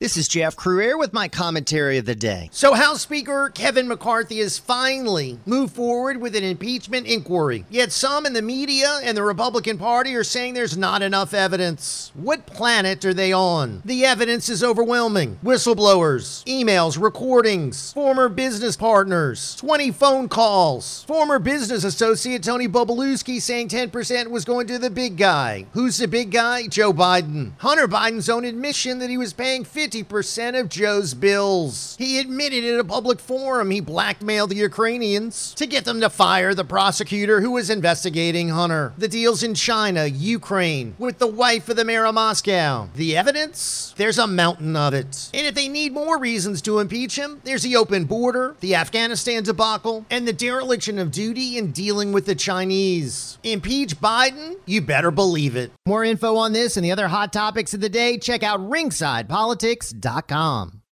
This is Jeff Crouere with my commentary of the day. So House Speaker Kevin McCarthy has finally moved forward with an impeachment inquiry. Yet some in the media and the Republican Party are saying there's not enough evidence. What planet are they on? The evidence is overwhelming. Whistleblowers, emails, recordings, former business partners, 20 phone calls, former business associate Tony Bobulinski saying 10% was going to the big guy. Who's the big guy? Joe Biden. Hunter Biden's own admission that he was paying 50% of Joe's bills. He admitted in a public forum he blackmailed the Ukrainians to get them to fire the prosecutor who was investigating Hunter. The deals in China, Ukraine, with the wife of the mayor of Moscow. The evidence? There's a mountain of it. And if they need more reasons to impeach him, there's the open border, the Afghanistan debacle, and the dereliction of duty in dealing with the Chinese. Impeach Biden? You better believe it. More info on this and the other hot topics of the day, check out ringsidepolitics.com.